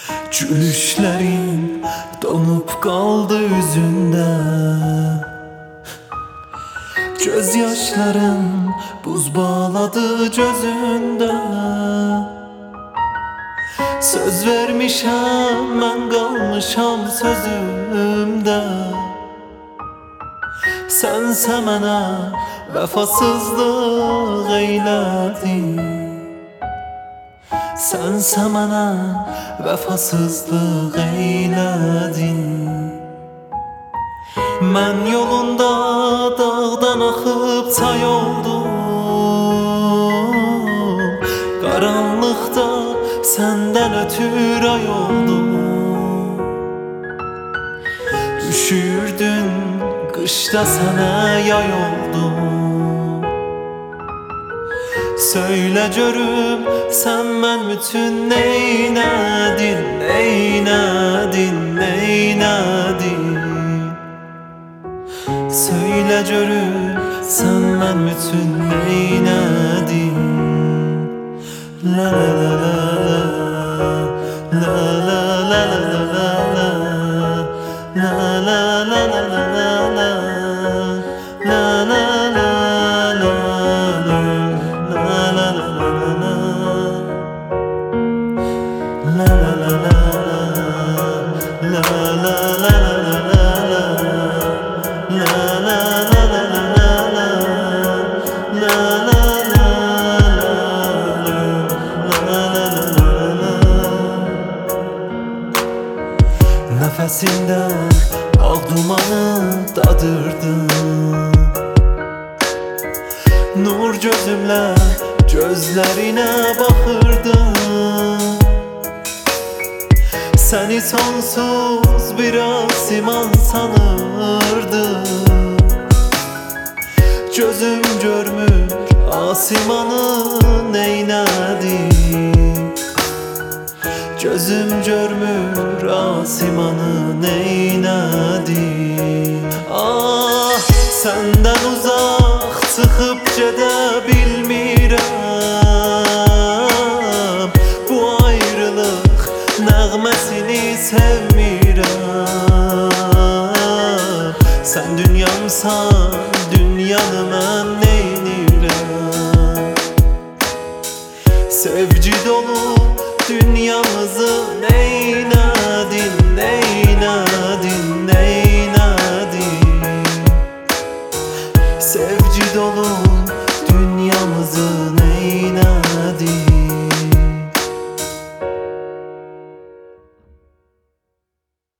Gülüşlerin donup kaldı yüzünde, gözyaşların buz bağladı gözünde. Söz vermişəm, mən qalmışam sözümdə. Sənsə mənə vəfasızlıq eylədin, sənsə mənə vəfasızlıq eylədin. Mən yolunda dağdan axıb çay oldum, qaranlıqda səndən ötür ay oldum. Üşürdün qışda sənə yay oldum. Söylə görüm sən mən üçün neynədin, neynədin, neynədin. Söylə görüm sən mən üçün neynədin. La la la la la la la la la la la la la la la la Nefesinden al dumanı dadırdın, nur gözümle gözlerine bakırdım. Seni sonsuz bir asiman sanırdım. Gözüm görmür asimanı neynedi, gözüm görmür asimanı neynedi. Ah, senden uzak çıkıp gedə bilmirəm. Bu ayrılıq nəğməsini sevmirəm. Sen dünyamsan,